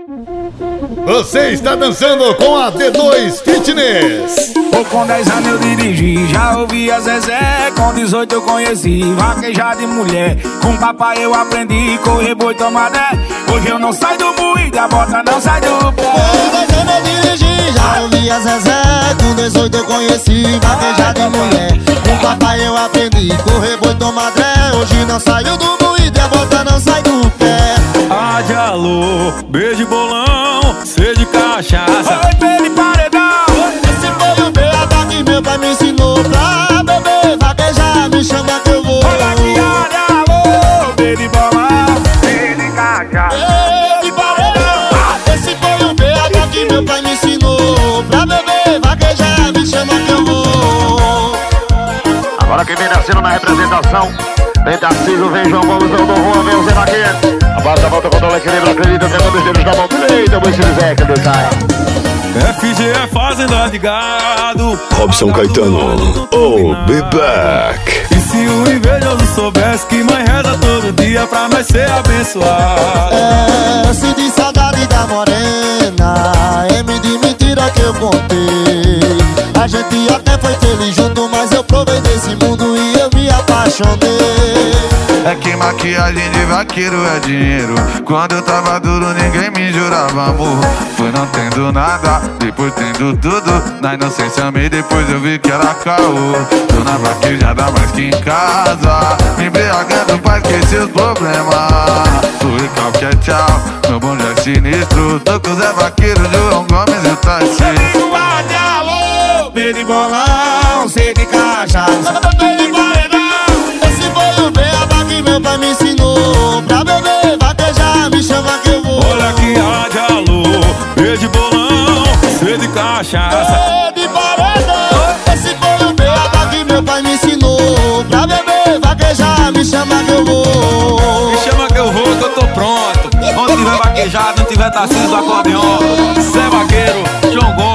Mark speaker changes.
Speaker 1: Você está dançando com a D2 Fitness.
Speaker 2: Com 10 anos eu dirigi, já ouvi a Zezé. Com 18 eu conheci vaquejar de mulher. Com papai eu aprendi correr boi tomadé. Hoje eu não saio do moído, a bota não sai do pé.
Speaker 3: Com 10 anos eu dirigi, já ouvi a Zezé. Com 18 eu conheci vaquejar de mulher. Com papai eu aprendi correr boi tomadé. Hoje não saio do moído, a bota não sai do pé.
Speaker 4: Ah, de alô, beijo bolão, sede cachaça.
Speaker 2: Oi, baby, paredão.
Speaker 3: Esse foi o beabá que meu pai me ensinou pra beber, vaquejar, me chama que eu vou.
Speaker 2: Olha aqui, olha, alô, baby, bolão, sede cachaça.
Speaker 3: Ei, paredão. Esse foi o beabá que meu pai me ensinou pra beber, vaquejar, me chama que eu vou.
Speaker 5: Agora quem vem nascendo na representação, vem Tarcísio, vem João Gomes, vem o Dom Juan, vem o Zé Maquia. A base da volta, controla, equilíbrio, acredita, pegando os dedos da mão direita, o Zé, que ele sai.
Speaker 4: FG é fazenda de gado.
Speaker 6: Robson Caetano, oh, be back.
Speaker 4: E se o invejoso soubesse que mãe reza todo dia pra nós ser abençoado.
Speaker 3: É, se de saudade da morena, M de mentira que eu contei. A gente até foi feliz junto, mas eu provei desse mundo e eu me apaixonei.
Speaker 7: É que maquiagem de vaqueiro é dinheiro. Quando eu tava duro ninguém me jurava amor. Foi não tendo nada, depois tendo tudo. Na inocência amei, depois eu vi que era caô. Tô na vaquejada mais que em casa, me embriagando pra esquecer os problemas. O recalque é tchau, meu bonde é sinistro. Tô com o Zé Vaqueiro, João Gomes e o Tarcísio.
Speaker 2: Amigo, guarde, alô, baby, bolão, sede cachaça. Baby, paredão.
Speaker 3: Esse foi o beabá que meu pai me ensinou pra beber, vaquejar, me chama que eu vou.
Speaker 4: Olha aqui, ah, de alô, beijo bolão, sede cachaça.
Speaker 3: Baby, paredão. Esse foi o beabá que meu pai me ensinou pra beber, vaquejar, me chama que eu vou.
Speaker 4: Me chama que eu vou, que eu tô pronto. Onde tiver vaquejado, não tiver Tarcísio do acordeon, Zé Vaqueiro, João Gomes.